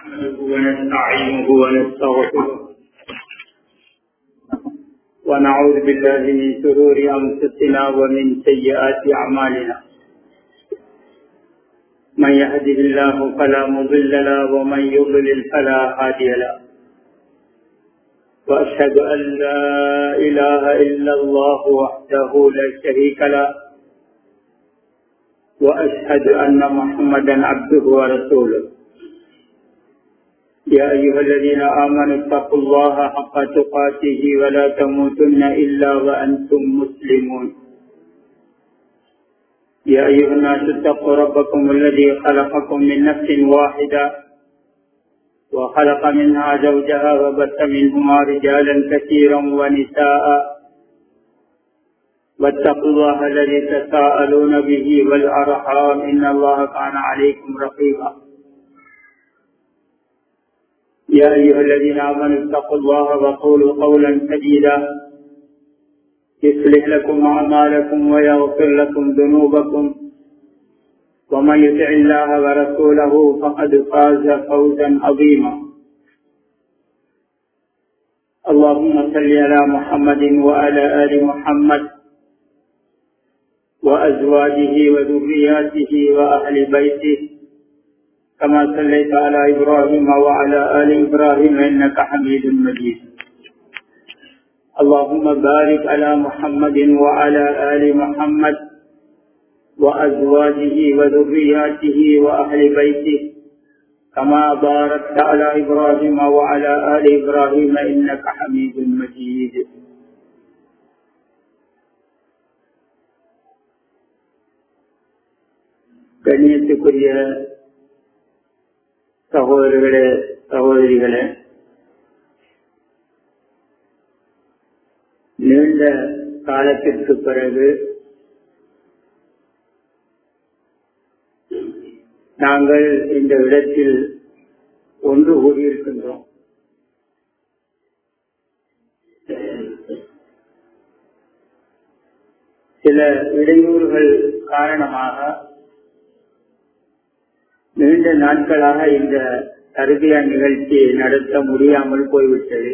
نحمده ونستعينه ونستغفره ونعوذ بالله من شرور أنفسنا ومن سيئات أعمالنا. من يهده الله فلا مضل له ومن يضلل فلا هادي له. وأشهد أن لا إله إلا الله وحده لا شريك له وأشهد أن محمدا عبده ورسوله. يا أيها الذين آمنوا اتقوا الله حق تقاته ولا تموتن إلا وأنتم مسلمون. يا أيها الناس اتقوا ربكم الذي خلقكم من نفس واحدة وخلق منها زوجها وبث منهما رجالا كثيرا ونساء واتقوا الله الذي تساءلون به والأرحام إن الله كان عليكم رقيبا. يا أيها الذين آمنوا اتقوا الله وقولوا قولا سديدا يصلح لكم أعمالكم ويغفر لكم ذنوبكم ومن يطع الله ورسوله فقد فاز فوزا عظيما. اللهم صل على محمد وعلى آل محمد وأزواجه وذرياته وأهل بيته كما صليت على إبراهيم وعلى آل إبراهيم إنك حميد مجيد. اللهم بارك على محمد وعلى آل محمد وأزواجه وذرياته وأهل بيته كما باركت على إبراهيم وعلى آل إبراهيم إنك حميد مجيد. கண்ணியத்துக்குரிய சகோதரர்களே, சகோதரிகளே, நீண்ட காலத்திற்கு பிறகு நாங்கள் இந்த இடத்தில் ஒன்று கூடியிருக்கின்றோம். சில இடையூறுகள் காரணமாக நீண்ட நாட்களாக இந்த தர்பியா நிகழ்ச்சியை நடத்த முடியாமல் போய்விட்டது.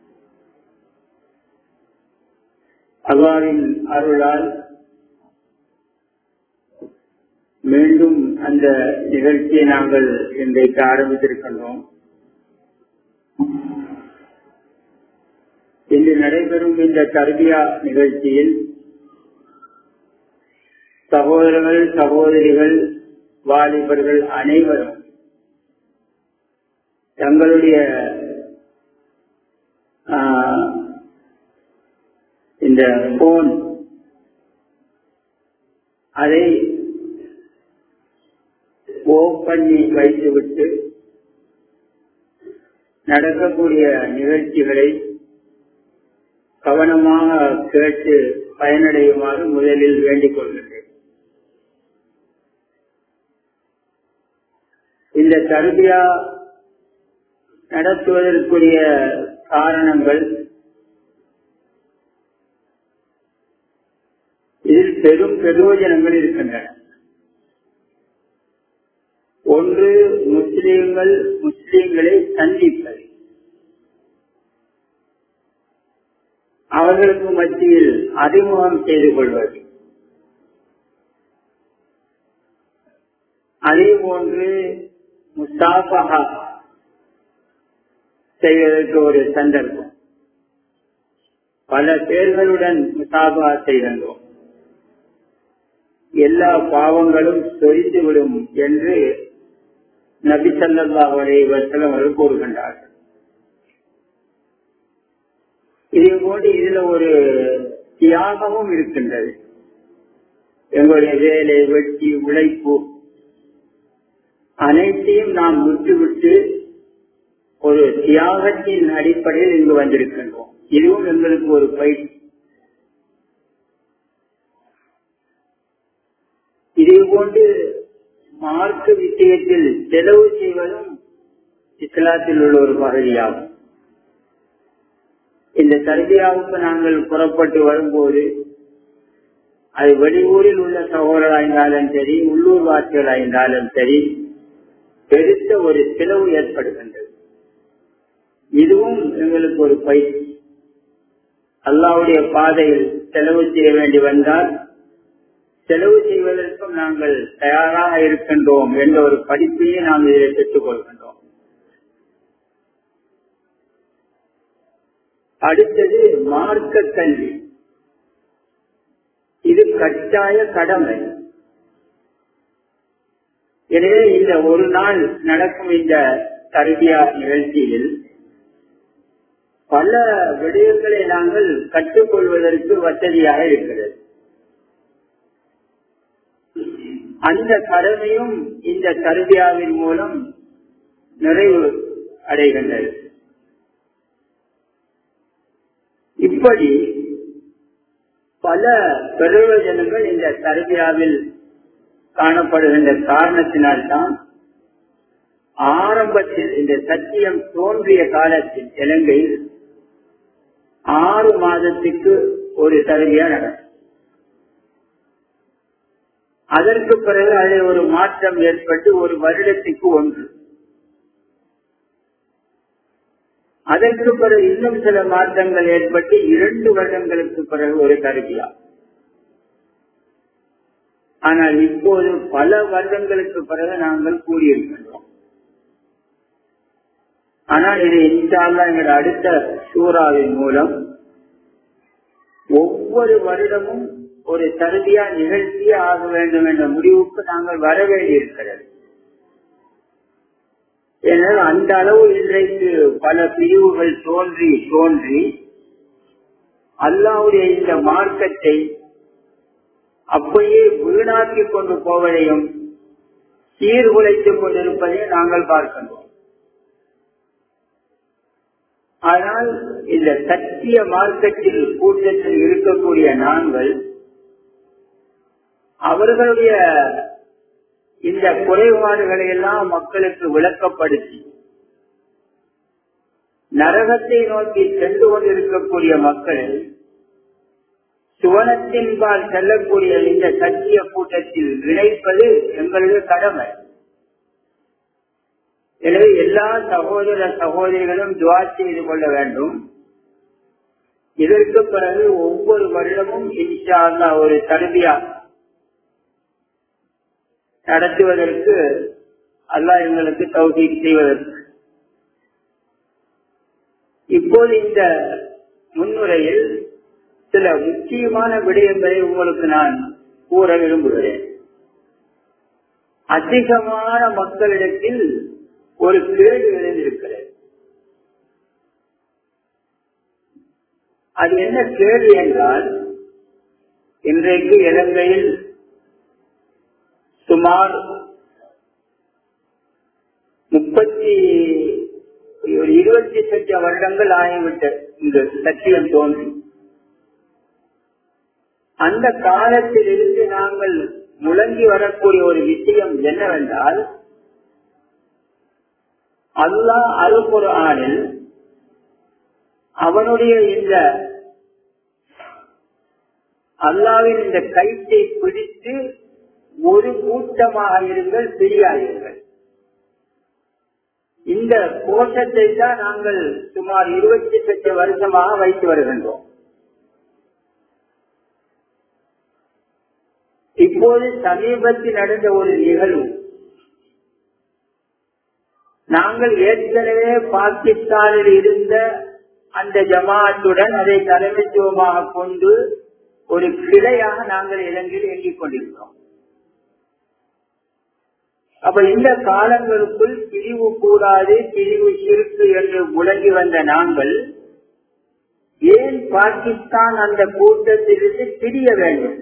அல்லாஹ்வின் அருளால் மீண்டும் அந்த நிகழ்ச்சியை நாங்கள் இன்றைக்கு ஆரம்பித்திருக்கின்றோம். இன்று நடைபெறும் இந்த தர்பியா நிகழ்ச்சியில் சகோதரர்கள், சகோதரிகள், வாலிபர்கள் அனைவரும் தங்களுடைய இந்த போன் அதை ஓப் பண்ணி வைத்துவிட்டு நடக்கக்கூடிய நிகழ்ச்சிகளை கவனமாக கேட்டு பயனடையுமாறு முதலில் வேண்டிக் கொள்கிறேன். இந்த தர்பியா நடத்துவதற்குரிய காரணங்கள், இதில் பெரும் பிரயோஜனங்கள் இருக்கின்றன. ஒன்று, முஸ்லிம்களை சந்திப்பது, அவர்களுக்கு மத்தியில் அறிமுகம் செய்து கொள்வது. அதே போன்று முசாஃபஹா செய்வதற்கு ஒரு சந்தர்ப்பம். பல பேர்களுடன் முசாஃபஹா செய்கின்றோம். எல்லா பாவங்களும் சொரிந்துவிடும் என்று நபி ஸல்லல்லாஹு அலைஹி வஸல்லம் அவர்கள் கூறுகின்றார்கள். இதே போன்று இதுல ஒரு தியாகமும் இருக்கின்றது. எங்களுடைய வேலை, வெட்டி, உழைப்பு அனைத்தையும் நாம் விட்டுவிட்டு ஒரு தியாகத்தின் அடிப்படையில் இங்கு வந்திருக்கின்றோம். இதுவும் எங்களுக்கு ஒரு பயிற்சி. இதே போன்று மார்க்க விஷயத்தில் செலவு செய்வதும் இஸ்லாத்தில் உள்ள ஒரு பகுதியாகும். இந்த தர்பியாவுக்கு நாங்கள் புறப்பட்டு வரும்போது அது வெளியூரில் உள்ள சகோதரராயிருந்தாலும் சரி, உள்ளூர் வாசிகளாயிருந்தாலும் சரி, பெருத்த ஒரு செலவு ஏற்படுகின்றது. இதுவும் எங்களுக்கு ஒரு பயிற்சி. அல்லாஹ்வுடைய பாதையில் செலவு செய்ய வேண்டி வந்தால் செலவு செய்வதற்கும் நாங்கள் தயாராக இருக்கின்றோம் என்ற ஒரு படிப்பையே நாம் இதில் பெற்றுக் கொள்கின்றோம். அடுத்தது மார்க்க கல்வி. இது கட்டாய கடமை. எனவே இந்த ஒரு நாள் நடக்கும் இந்த தர்பியா நிகழ்ச்சியில் பல விடயங்களை நாங்கள் கற்றுக்கொள்வதற்கு வசதியாக இருக்கிறது. அந்த கடமையும் இந்த தர்பியாவின் மூலம் நிறைவு அடைகின்றது. இப்படி பல பிரயோஜனங்கள் இந்த தர்பியாவில் காணப்படுகின்ற காரணத்தினால்தான் ஆரம்பத்தில் இந்த சத்தியம் தோன்றிய காலத்தில் இலங்கையில் 6 மாதத்துக்கு ஒரு தர்பியா நடக்கும். அதற்கு பிறகு அதில் ஒரு மாற்றம் ஏற்பட்டு ஒரு வருடத்துக்கு 1, அதற்கு பிறகு இன்னும் சில மாற்றங்கள் ஏற்பட்டு 2 வருடங்களுக்கு பிறகு ஒரு தர்பியா. ஆனால் இப்போது பல வருடங்களுக்கு பிறகு நாங்கள் கூடியிருக்கின்றோம். ஆனால் இது இன்ஷா அல்லாஹ் எங்களுடைய அடுத்த சூறாவின் மூலம் ஒவ்வொரு வருடமும் ஒரு தர்பியா நிகழ்ச்சியே ஆக வேண்டும் என்ற முடிவுக்கு நாங்கள் வர வேண்டியிருக்கிறது. ஏனால் அந்த அளவு இன்றைக்கு பல பிரிவுகள் தோன்றி அல்லாஹ்வுடைய இந்த மார்க்கத்தை அப்படியே வீணாக்கிக் கொண்டு போவதையும் சீர்குலைத்துக் கொண்டிருப்பதையும் நாங்கள் பார்க்கின்றோம். ஆனால் இந்த சத்திய மார்க்கத்தில் கூட்டத்தில் இருக்கக்கூடிய நாங்கள் அவர்களுடைய இந்த குறைபாடுகளை எல்லாம் மக்களுக்கு விளக்கப்படுத்தி நரகத்தை நோக்கி சென்று கொண்டிருக்கக்கூடிய மக்களை சுவனத்தின்பால் செல்லக்கூடிய இந்த சத்திய கூட்டத்தில் இணைப்பது எங்களுடைய கடமை. எனவே எல்லா சகோதர சகோதரிகளும் துஆ செய்து கொள்ள வேண்டும். இதற்கு பிறகு ஒவ்வொரு வருடமும் இன்ஷா அல்லாஹ் ஒரு தர்பியா நடத்துவதற்கு அல்லாஹ் எங்களுக்கு தௌஃபீக் செய்வதற்கு. இப்போது இந்த முன்னுரையில் சில முக்கியமான விடயங்களை உங்களுக்கு நான் கூற விரும்புகிறேன். அதிகமான மக்களிடத்தில் ஒரு கேள்வி எழுந்திருக்கிறது. அது என்ன கேள்வி என்றால், இன்றைக்கு இலங்கையில் சுமார் 28 வருடங்கள் ஆகிவிட்ட இந்த சத்தியம் தோன்றி அந்த காலத்தில் இருந்து நாங்கள் முழங்கி வரக்கூடிய ஒரு விஷயம் என்னவென்றால், அல்லாஹ் அல் குர்ஆனில் அவனுடைய இந்த அல்லாஹ்வின் இந்த கயிற்றை பிடித்து ஒரு கூட்டமாக இருங்கள், பிரியாதீர்கள். இந்த கோஷத்தை தான் நாங்கள் சுமார் 28 வருஷமாக வைத்து வருகின்றோம். இப்போது சமீபத்தில் நடந்த ஒரு நிகழ்வு, நாங்கள் ஏற்கனவே பாகிஸ்தானில் இருந்த அந்த ஜமாத்துடன் அதை தலைமைத்துவமாக கொண்டு ஒரு கிளையாக நாங்கள் இலங்கையில் இயங்கிக் கொண்டிருக்கிறோம். அப்ப இந்த காலங்களுக்குள் பிரிவு கூடாது, பிரிவு சிறுக்கு என்று முழங்கி வந்த நாங்கள் ஏன் பாகிஸ்தான் அந்த கூட்டத்திலிருந்து பிரிய வேண்டும்?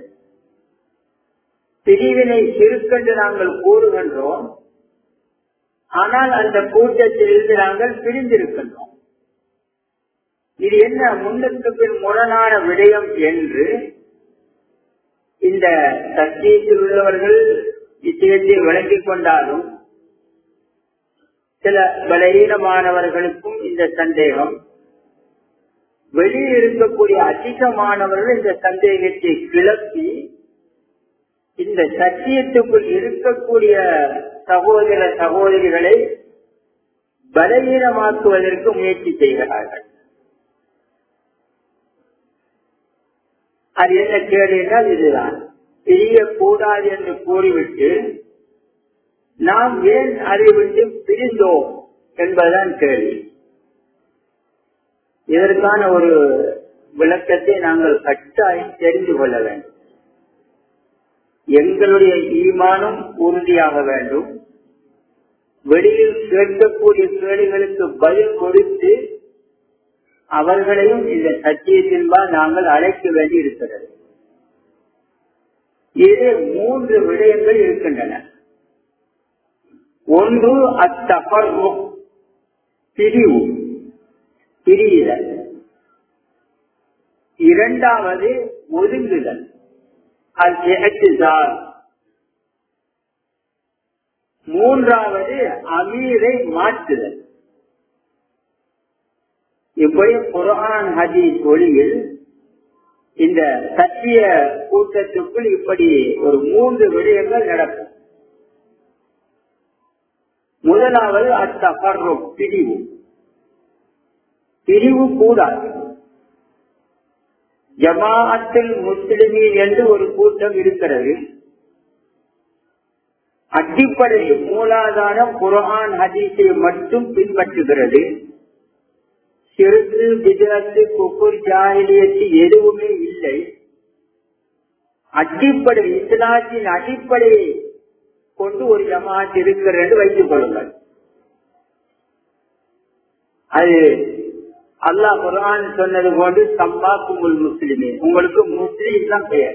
பிரிவினை சிறுக்கென்று நாங்கள் கூறுகின்றோம், ஆனால் அந்த கூட்டத்திலிருந்து நாங்கள் பிரிந்திருக்கின்றோம். இது என்ன முன்னுக்கு பின் முரணான விடயம் என்று இந்த சத்தியத்தில் உள்ளவர்கள் விஷயத்தை விளங்கிக் கொண்டாலும் சில பலவீனமானவர்களுக்கும் இந்த சந்தேகம், வெளியில் இருக்கக்கூடிய அதிகமானவர்கள் இந்த சந்தேகத்தை கிளப்பி இந்த சத்தியத்துக்குள் இருக்கக்கூடிய சகோதர சகோதரிகளை பலவீனமாக்குவதற்கு முயற்சி செய்கிறார்கள். அது என்ன கேடு என்றால் இதுதான், பிரியக்கூடாது என்று கூறிவிட்டு நாம் ஏன் அதை விட்டு பிரிந்தோம் என்பதுதான் கேள்வி. இதற்கான ஒரு விளக்கத்தை நாங்கள் கட்டாயம் தெரிந்து கொள்ள வேண்டும். எங்களுடைய ஈமானும் உறுதியாக வேண்டும். வெளியில் கேட்கக்கூடிய கேள்விகளுக்கு பதில் கொடுத்து அவர்களையும் இந்த சத்தியத்தின்பால் நாங்கள் அழைக்க வேண்டி இருக்கிறது. இது 3 விடயங்கள் இருக்கின்றன. ஒன்று அத்தஃபர்ரு, பிரிவு, பிரிதல். இரண்டாவது ஒதுங்குதல், அல்-இஅ்திஸால். மூன்றாவது அமீரை மாற்றுதல். இப்படி குர்ஆன் ஹதீஸ் ஒளியில் இந்த சத்திய கூட்டத்துக்குள் இப்படி ஒரு 3 விடயங்கள் நடக்கும். முதலாவது அத்தஃபர்ரு, பிரிவு. பிரிவு கூடாது. ஜமாஅத்துல் முஸ்லிமீன் என்று ஒரு கூட்டம் இருக்கிறது. அடிப்படை மூலாதாரம் குர்ஆன் ஹதீஸை மட்டும் பின்பற்றுகிறது. ஷிர்க், பித்அத், குஃப்ர், ஜாஹிலியத் எதுவுமே இல்லை. அடிப்படை இஸ்லாத்தின் அடிப்படையை கொண்டு ஒரு ஜமாஅத் இருக்கிறது என்று வைத்துக் கொள்ளுங்கள். அது அல்லாஹ் குர்ஆன் சொன்னது போன்று சம்மாக்குமுல் முஸ்லிமீன், உங்களுக்கு முஸ்லிம் தான் பெயர்.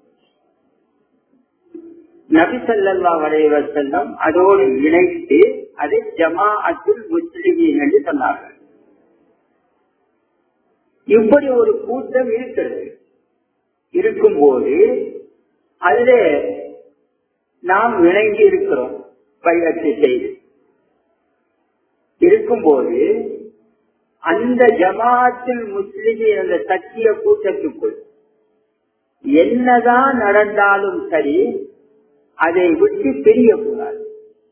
நபி ஸல்லல்லாஹு அலைஹி வஸல்லம் அதோடு இணைத்து அதை ஜமாஅத்துல் முஸ்லிமீன் என்று சொன்னார்கள். இப்படி ஒரு கூட்டம் இருக்கிறது. இருக்கும்போது அதிலே நாம் இணைந்து இருக்கிறோம். பைஅத்து செய்து இருக்கும்போது அந்த ஜமாஅத்துல் முஸ்லிமீன் அந்த சத்திய கூட்டத்துக்குள் என்னதான் நடந்தாலும் சரி, அதை விட்டு பிரியக்கூடாது.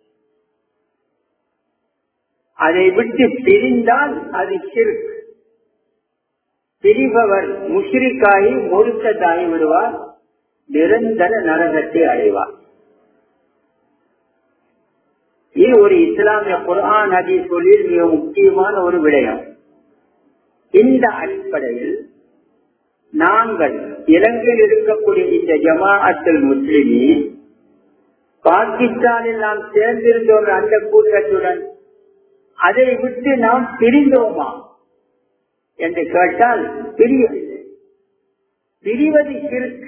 அதை விட்டு பிரிந்தால் அது ஷிர்க். பிரிபவர் முஷ்ரிக்காகி முர்த்ததாகி விடுவார், நிரந்தர நரகத்தை அடைவார். இது ஒரு இஸ்லாமிய குர்ஆன் ஹதீஸ் சொல்லில் மிக முக்கியமான ஒரு விடயம். இந்த அடிப்படையில் நாங்கள் இலங்கையில் இருக்கக்கூடிய இந்த ஜமாஅத்துல் முஸ்லிமீன் பாகிஸ்தானில் நாம் சேர்ந்திருந்தோம் அந்த கூட்டத்துடன் அதை விட்டு நாம் பிரிந்தோமா என்று கேட்டால் பிரியவில்லை. பிரிவது ஷிர்க்.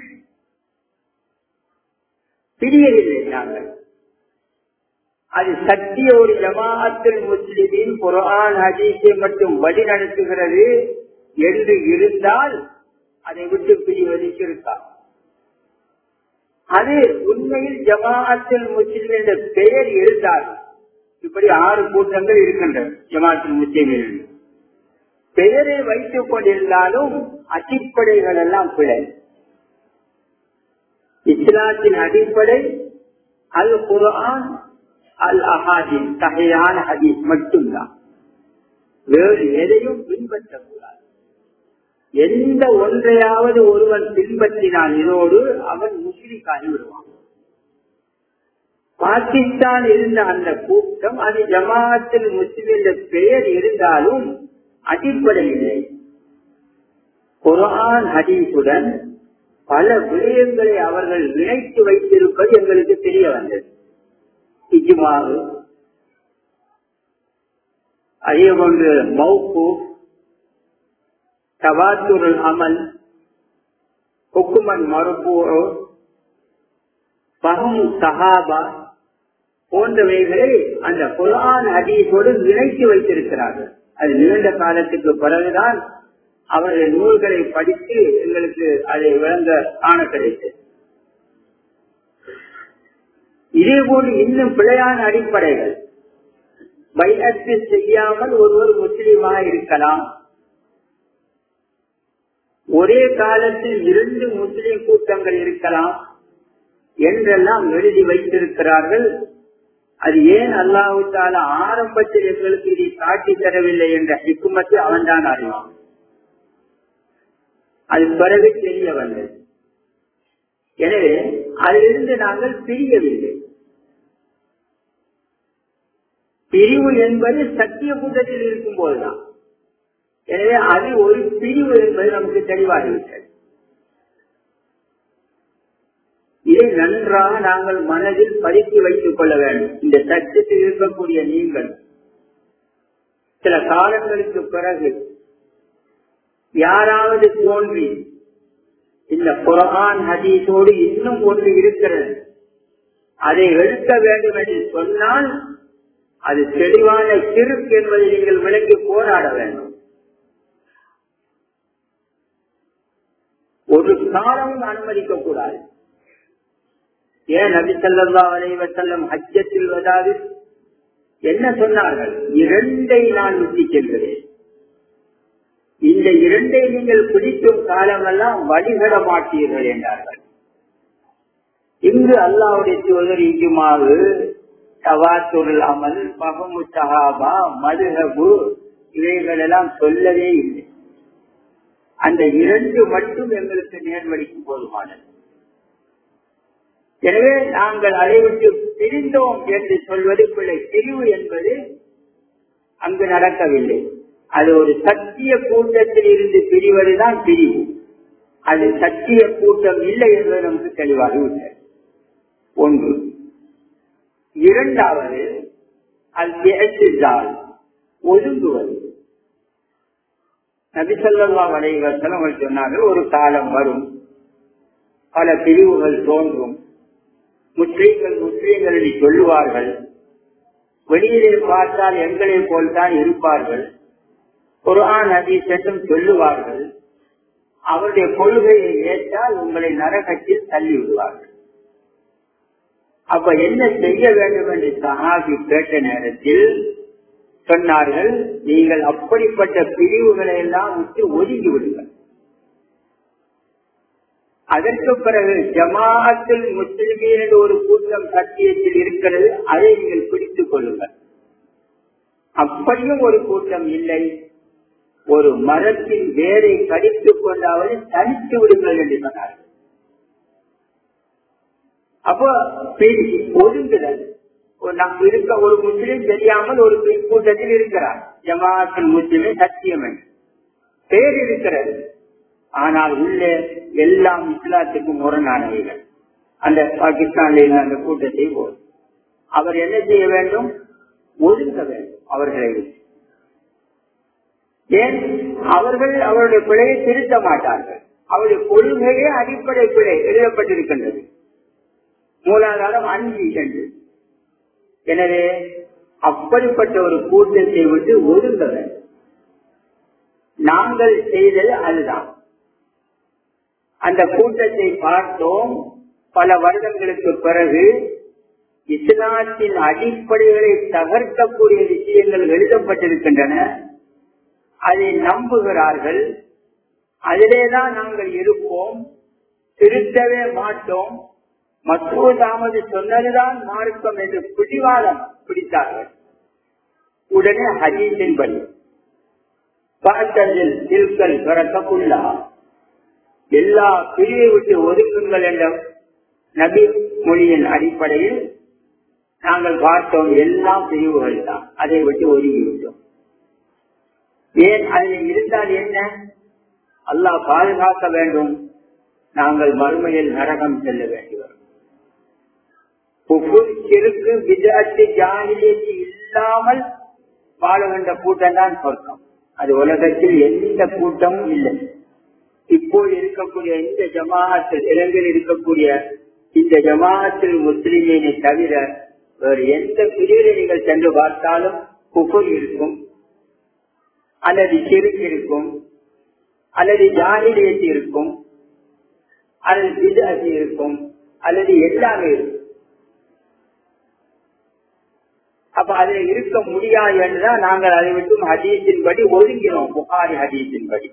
பிரியவில்லை நாங்கள். அது சத்திய ஒரு ஜமாஅத்துல் முஸ்லிமீன் குர்ஆன் ஹதீஸை மட்டும் வழி நடத்துகிறது என்று இருந்தால் அதை விட்டு பிரிவது ஷிர்க். அது உண்மையில் ஜமாஅத்துல் முஸ்லிமீன் என்ற பெயர் இருந்தால், இப்படி 6 கூட்டங்கள் இருக்கின்றன ஜமாஅத்துல் முஸ்லிமீன், பெயரை வைத்துக் கொண்டிருந்தாலும் அடிப்படைகள் எல்லாம் பிழை. இஸ்லாத்தின் அடிப்படை அல் குர்ஆன், அல் அஹாதீஸ், சஹீஹான ஹதீஸ் மட்டும்தான். வேறு எதையும் பின்பற்றக்கூடாது. எந்த ஒன்றையாவது ஒருவன் பின்பற்றினால் இதோடு அவன் முஸ்லிக்காகி விடுவான். பாகிஸ்தான் இருந்த அந்த கூட்டம் அது ஜமாஅத்துல் முஸ்லிமீன் பெயர் இருந்தாலும் அடிப்படை இல்லை. குர்ஆன் ஹதீஸுடன் பல விடயங்களை அவர்கள் இணைத்து வைத்திருப்பது எங்களுக்கு தெரிய வந்தது. இஜ்மா, அதே போன்று மௌகூஃப், தவாத்துருல் அமல், ஹுக்மன் மர்ஃபூஉ, ஃபஹ்மு ஸஹாபா போன்றவைகளை அந்த குர்ஆன் ஹதீஸோடு இணைத்து வைத்திருக்கிறார்கள். அது நீண்ட காலத்துக்கு பிறகுதான் அவர்கள் நூல்களை படித்து எங்களுக்கு அதை விளங்க காண கிடைத்தது. இதே போன்று இன்னும் பிழையான அடிப்படைகள். பைஅத்து செய்யாமல் ஒருவர் முஸ்லீமாக இருக்கலாம். ஒரே காலத்தில் 2 முஸ்லிம் கூட்டங்கள் இருக்கலாம் என்றெல்லாம் எழுதி வைத்திருக்கிறார்கள். அது ஏன் அல்லாஹ் தஆலா ஆரம்பத்தில் எங்களுக்கு இதை காட்டி தரவில்லை என்ற ஹிக்மத்தை அவன் தான் அறிவான். அது பிறகு தெரிய வந்தது. எனவே அதிலிருந்து நாங்கள் பிரியவில்லை. பிரிவு என்பது சத்திய கூட்டத்தில் இருக்கும் போதுதான். எனவே அது ஒரு பிரிவு என்பது நமக்கு தெளிவாகிவிட்டது. இதை நன்றாக நாங்கள் மனதில் பதித்து வைத்துக் கொள்ள வேண்டும். இந்த சட்டத்தில் இருக்கக்கூடிய நீங்கள் சில காலங்களுக்கு பிறகு யாராவது தோன்றி இந்த குர்ஆன் ஹதீஸோடு இன்னும் ஒன்று இருக்கிறது, அதை எடுக்க வேண்டும் என்று சொன்னால் அது தெளிவான ஷிர்க் என்பதை நீங்கள் விளக்கி போராட வேண்டும். ஒரு காலமும் அனுமதிக்க கூடாது. ஏன் நபி ஸல்லல்லாஹு அலைஹி வஸல்லம் ஹஜ்ஜத்துல் வதாவில் என்ன சொன்னார்கள்? இரண்டை நான் விட்டு செல்கிறேன், இந்த இரண்டை நீங்கள் பிடிக்கும் காலமெல்லாம் வழிபட மாட்டீர்கள் என்றார்கள். இங்கு அல்லாஹ்வுடைய தூதர் இஜ்மாவு, தவாத்துல் அமல், ஃபஹ்மு ஸஹாபா, மதுஹபு இவைகள் எல்லாம் சொல்லவே இல்லை. அந்த இரண்டு மட்டும் எங்களுக்கு நேர்வழிக்கு போதுமானது. எனவே நாங்கள் அதை விட்டு பிரிந்தோம் என்று சொல்வது பிள்ளை. பிரிவு என்பது அங்கு நடக்கவில்லை. அது ஒரு சத்திய கூட்டத்தில் இருந்து பிரிவதுதான் பிரிவு. அது சத்திய கூட்டம் இல்லை என்பது நமக்கு தெளிவாகிவிட்டது. ஒன்று. இரண்டாவது அல்-இஅ்திஸால், ஒதுங்குவது. நபி ஸல்லல்லாஹு அலைஹி வஸல்லம் சொன்னார்கள், ஒரு காலம் வரும், பல பிரிவுகள் தோன்றும், முஸ்லீம்கள் என்று சொல்லுவார்கள், வெளியிலே பார்த்தால் எங்களை போல்தான் இருப்பார்கள், குர்ஆன் ஹதீஸ் என்றும் சொல்லுவார்கள், அவருடைய கொள்கையை ஏற்றால் உங்களை நரகத்தில் தள்ளி விடுவார்கள். அப்ப என்ன செய்ய வேண்டும் என்று சஹாபி கேட்ட நேரத்தில் சொன்னார்கள், நீங்கள் அப்படிப்பட்ட பிரிவுகளை எல்லாம் விட்டு ஒதுங்கி விடுங்கள். அதற்கு பிறகு ஜமாஅத்துல் முஸ்லிமீன் என்ற ஒரு கூட்டம் சத்தியத்தில் இருக்கிறது, அதை நீங்கள் பிடித்துக் கொள்ளுங்கள். அப்படியும் ஒரு கூட்டம் இல்லை, ஒரு மரத்தின் வேரை கடித்துக் கொண்டாவது தனித்து விடுங்கள் என்று சொன்னார்கள். அப்போ ஒதுங்குதல். நாம் இருக்க ஒரு முஸ்லீம் தெரியாமல் ஒரு கூட்டத்தில் இருக்கிறார், ஜமாஅத்துல் முஸ்லிமீன் சத்தியம் என்று பேர் இருக்கிறது, ஆனால் உள்ளே எல்லாம் இஸ்லாத்துக்கு முரணானவைகள். அந்த பாகிஸ்தானில் அந்த கூட்டத்தை போல் அவர் என்ன செய்ய வேண்டும்? ஒதுங்க வேண்டும் அவர்களை. ஏன்? அவர்கள் அவருடைய பிழையை திருத்த மாட்டார்கள். அவருடைய கொள்கையே அடிப்படை பிழை எழுதப்பட்டிருக்கின்றது. மூலாதாரம் 5 என்று. எனவே அப்படிப்பட்ட ஒரு கூட்டத்தை விட்டு ஒதுங்க வேண்டும். நாங்கள் செய்தது அதுதான். அந்த கூட்டத்தை பார்த்தோம். பல வருடங்களுக்கு பிறகு இஸ்லாத்தின் அடிப்படைகளை தகர்க்கக்கூடிய விஷயங்கள் எழுதப்பட்டிருக்கின்றன, அதை நம்புகிறார்கள். அதிலேதான் நாங்கள் இருப்போம், திருத்தவே மாட்டோம், மசூத் அஹ்மது சொன்னதுதான் மார்க்கம் என்று பிடிவாதம் பிடித்தார்கள். உடனே ஹதீஸின் படி எல்லா பிரிவை விட்டு ஒதுக்குங்கள் என்ற நபி மொழியின் அடிப்படையில் நாங்கள் பார்த்தோம், எல்லா பிரிவுகள் தான், அதை விட்டு ஒதுங்கிவிட்டோம். ஏன்? அதில் இருந்தால் என்ன? அல்லாஹ் பாதுகாக்க வேண்டும், நாங்கள் மறுமையில் நரகம் செல்ல வேண்டி வரும். இல்லாமல் வாழுகின்ற கூட்டம் தான் சொர்க்கம். அது உலகத்தில் எந்த கூட்டமும் இல்லை. இப்போது இருக்கக்கூடிய இந்த ஜமாஅத்தில், இலங்கையில் இருக்கக்கூடிய இந்த ஜமாஅத்தில் முஸ்லிமீனை தவிர வேறு எந்த பிரிவில் நீங்கள் சென்று பார்த்தாலும் குஃபர் இருக்கும், அல்லது ஷிர்க் இருக்கும், அல்லது ஜாஹிலியத் இருக்கும், அல்லது பித்அத் இருக்கும், அல்லது எல்லாமே இருக்கும். அப்ப அதில் இருக்க முடியாது என்றுதான் நாங்கள் அதை விட்டும் ஹதீஸின் படி ஒதுங்கினோம், புகாரி ஹதீஸின் படி.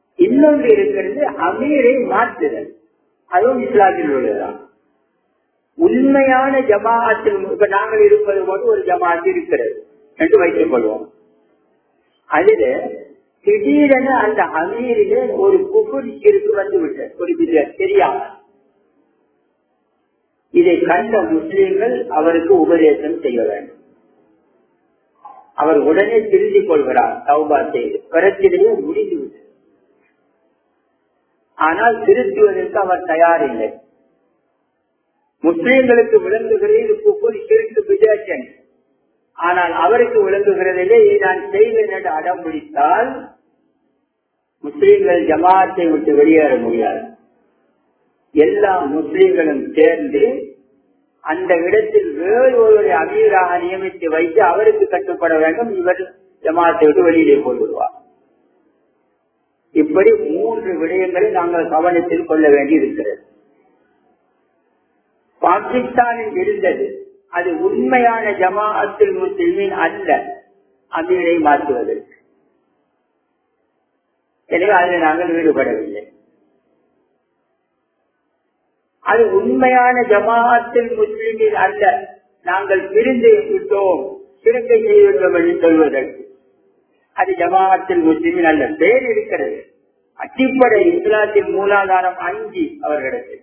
இன்னொன்று இருக்கிறது, அமீரை மாற்றுதல். அதுவும் இஸ்லாத்தில் உள்ளதுதான். உண்மையான ஜமாஅத்தில் இப்ப நாங்கள் இருப்பது போது ஒரு ஜமாஅத் இருக்கிறது என்று வைத்துக் கொள்வோம். அதுல திடீரென அந்த அமீரிலே ஒரு குஃபுர் ஷிர்க் வந்து விட்டது, ஒரு தெரியாம. இதை கண்ட முஸ்லிம்கள் அவருக்கு உபதேசம் செய்ய வேண்டும். அவர் உடனே திருந்திக் கொள்கிறார், தௌபா செய்து பிரச்சனையே முடிந்துவிட்டது. ஆனால் திருத்துவதற்கு அவர் தயாரில்லை. முஸ்லிம்களுக்கு விளங்குகிறது குஃபுர் ஷிர்க் பிதஅத், ஆனால் அவருக்கு விளங்குகிறதிலே இதை நான் செய்வேன் என்று அடம் பிடித்தால் முஸ்லிம்கள் ஜமாஅத்தை விட்டு வெளியேற முடியாது. எல்லா முஸ்லிம்களும் சேர்ந்து அந்த இடத்தில் வேறு ஒருவரை அமீராக நியமித்து வைத்து அவருக்கு கட்டுப்பட வேண்டும். இவர் ஜமாஅத்தை விட்டு வெளியிலே போய்விடுவார். இப்படி 3 விடயங்களை நாங்கள் கவனத்தில் கொள்ள வேண்டி இருக்கிறது. பாகிஸ்தானில் இருந்தது, அது உண்மையான ஜமாஅத்துல் முஸ்லிமீன் அல்ல அமீரை மாற்றுவதற்கு. எனவே அதில் நாங்கள் ஈடுபடவில்லை. அது உண்மையான ஜமாஅத்துல் முஸ்லிமீன் அல்ல, நாங்கள் பிரிந்து விட்டோம், சிறுக்கை செய்துள்ளோம் என்று சொல்வதற்கு அது ஜமாஅத்துல் முஸ்லிமீன் அல்ல. பேர் இருக்கிறது, அடிப்படை இஸ்லாத்தின் மூலாதாரம் 5 அவர்களுக்கு.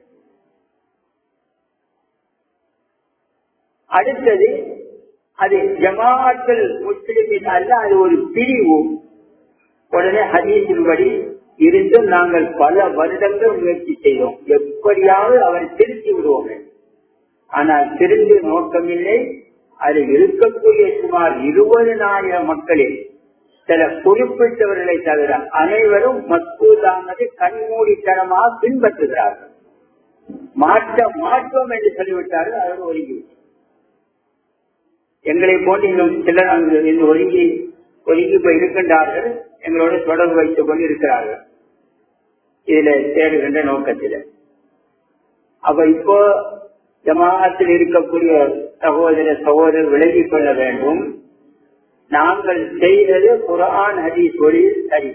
அடுத்தது அது ஜமாஅத்துல் முஸ்லிமீன் அல்ல, அது ஒரு பிரிவு. உடனே ஹதீஸின்படி இருந்தும் நாங்கள் பல வருடங்கள் முயற்சி செய்தோம், எப்படியாவது அவரை திருத்தி விடுவோம். ஆனால் திருந்து நோக்கமில்லை. அது இருக்கக்கூடிய சுமார் 20,000 மக்களில் சில குறிப்பிட்டவர்களை தவிர அனைவரும் மஸ்கூதானது கண்மூடித்தனமாக பின்பற்றுகிறார்கள். மாற்றோம் என்று சொல்லிவிட்டார்கள். அவர் ஒதுங்கி எங்களை போன்று இன்னும் சிலர் அங்கு ஒதுங்கி போய் இருக்கின்றார்கள், எங்களோடு தொடர்பு வைத்துக் கொண்டு இருக்கிறார்கள் இதுல சேருகின்ற நோக்கத்தில். அப்ப இப்போ ஜமாஅத்தில் இருக்கக்கூடிய சகோதரர் விலகிக் கொள்ள வேண்டும். நாங்கள் செய்தது குர்ஆன் ஹதீஸ் ஒளியில் சரி.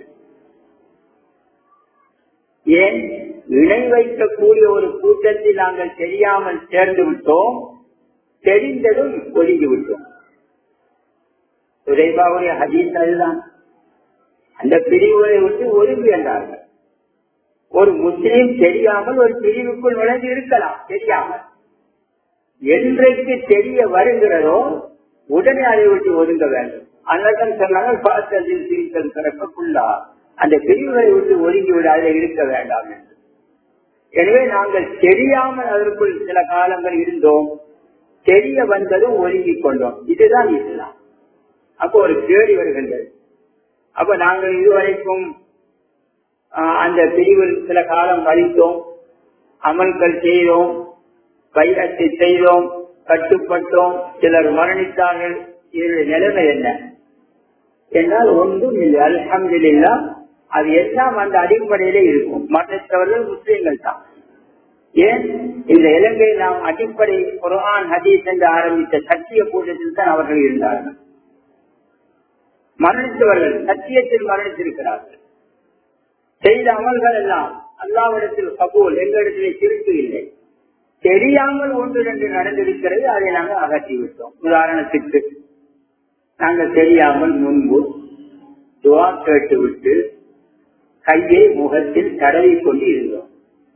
ஏன் இணை வைக்கக்கூடிய ஒரு கூட்டத்தில் நாங்கள் தெரியாமல் சேர்ந்து விட்டோம், தெரிந்ததும் ஒதுங்கி விட்டோம். சுரைபாவுடைய ஹதீஸ் அதுதான். அந்த பிரிவுகளை விட்டு ஒதுங்கி என்றார்கள். ஒரு முஸ்லீம் தெரியாமல் ஒரு பிரிவுக்குள் நுழைந்து இருக்கலாம், தெரியாமல். என்றைக்கு தெரிய வருகிறதோ உடனே அதை விட்டு ஒதுங்க வேண்டும். அன்னதான் சொன்னாங்க அந்த பிரிவுகளை விட்டு ஒதுங்கிவிட அதில் இருக்க வேண்டாம் என்று. எனவே நாங்கள் தெரியாமல் அதற்குள் சில காலங்கள் இருந்தோம், தெரிய வந்ததும் ஒதுங்கிக் கொண்டோம். இதுதான் இஸ்லாம். அப்போ ஒரு கேள்வி வருகின்றது. அப்ப நாங்கள் இதுவரைக்கும் அந்த பிரிவில் சில காலம் கழித்தோம், அமல்கள் செய்தோம், பைரத்தை செய்தோம், கட்டுப்பட்டோம், சிலர் மரணித்தார்கள். இதனுடைய நிலைமை என்ன என்றால் ஒன்றும் இல்லை. அல்ஹம்துலில்லாஹ், அது எல்லாம் அந்த அடிப்படையிலே இருக்கும். மற்றவர்கள் முஸ்லிம்கள் தான். ஏன் இந்த இலங்கையில் நாம் அடிப்படை குர்ஆன் ஹதீஸ் என்று ஆரம்பித்த சத்திய கூட்டத்தில் தான் அவர்கள் இருந்தார்கள். மரணித்தவர்கள் சத்தியத்தில் மரணித்திருக்கிறார்கள். செய்த அமல்கள் எல்லாம் அல்லாஹ்விடத்தில் கபூல், எங்களிடத்திலே திருட்டு இல்லை. தெரியாமல் 1-2 நடந்திருக்கிறது, அதை நாங்கள் அகற்றிவிட்டோம். உதாரணத்திற்கு நாங்கள் தெரியாமல் முன்பு துஆ கேட்டுவிட்டு கையை முகத்தில் தடவி கொண்டு இருந்தோம்.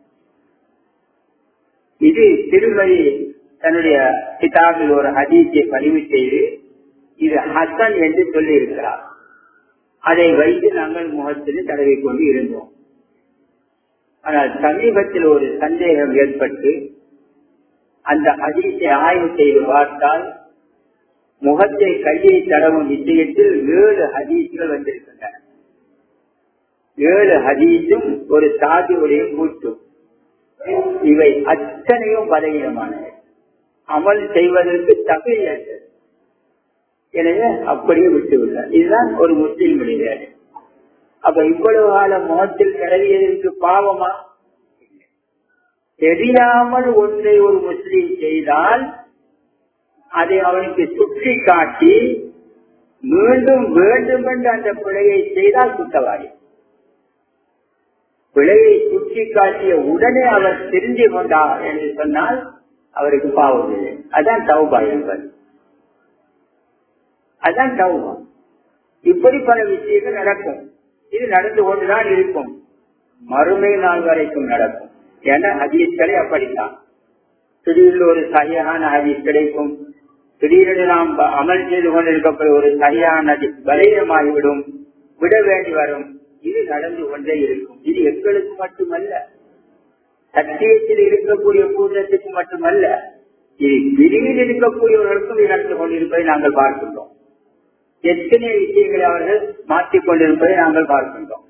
இது திருமதி தன்னுடைய கிதாபில் ஒரு ஹதீஸை பதிவு செய்து இது ஹசன் என்று சொல்லி இருக்கிறார். அதை வைத்து நாங்கள் முகத்தில் தடவி கொண்டு இருந்தோம். ஆனால் சமீபத்தில் ஒரு சந்தேகம் ஏற்பட்டு அந்த ஹதீஸை ஆய்வு செய்து பார்த்தால் முகத்தை கையை தடவும் விஷயத்தில் 7 ஹதீஸ்கள் வந்திருக்கின்றன. 7 ஹதீஸும் ஒரு சாதியுடைய கூட்டும். இவை அத்தனையும் பலவீனமானது, அமல் செய்வதற்கு தகுதியற்றது. எனவே அப்படியே விட்டுவிட்டார். இதுதான் ஒரு முஸ்லிமுடைய வேலை. அப்ப இவ்வளவு காலம் முகத்தில் கிளவியதற்கு பாவமா? தெரியாமல் ஒன்றை ஒரு முஸ்லீம் செய்தால் அதை அவனுக்கு சுற்றி காட்டி மீண்டும் வேண்டும் என்று அந்த பிழையை செய்தால் குற்றவாளி. பிழையை சுற்றி காட்டிய உடனே அவர் தெரிந்து கொண்டார் என்று சொன்னால் அவருக்கு பாவம் இல்லை. அதான் தௌபா என்பது. அதான் தௌபா. இப்படி பல விஷயங்கள் நடக்கும். இது நடந்து கொண்டுதான் இருக்கும், மறுமை நாள் வரைக்கும் நடக்கும். ஏன்னா ஹதீஸ்களே அப்படித்தான். திடீர்னு ஒரு சரியான ஹதீஸ் கிடைக்கும், திடீரென்று நாம் அமல் செய்து கொண்டிருக்கப்பட்ட ஒரு சரியான பலீனமாகிவிடும், விட வேண்டி வரும். இது நடந்து கொண்டே இருக்கும். இது எங்களுக்கு மட்டுமல்ல, சத்தியத்தில் இருக்கக்கூடிய கூட்டத்துக்கு மட்டுமல்ல, இது விரிவில் இருக்கக்கூடியவர்களுக்கும் இது நடந்து கொண்டிருப்பதை நாங்கள் பார்க்கின்றோம். எத்தனை விஷயங்களை அவர்கள் மாற்றிக் கொண்டிருப்பதை நாங்கள் பார்க்கின்றோம்.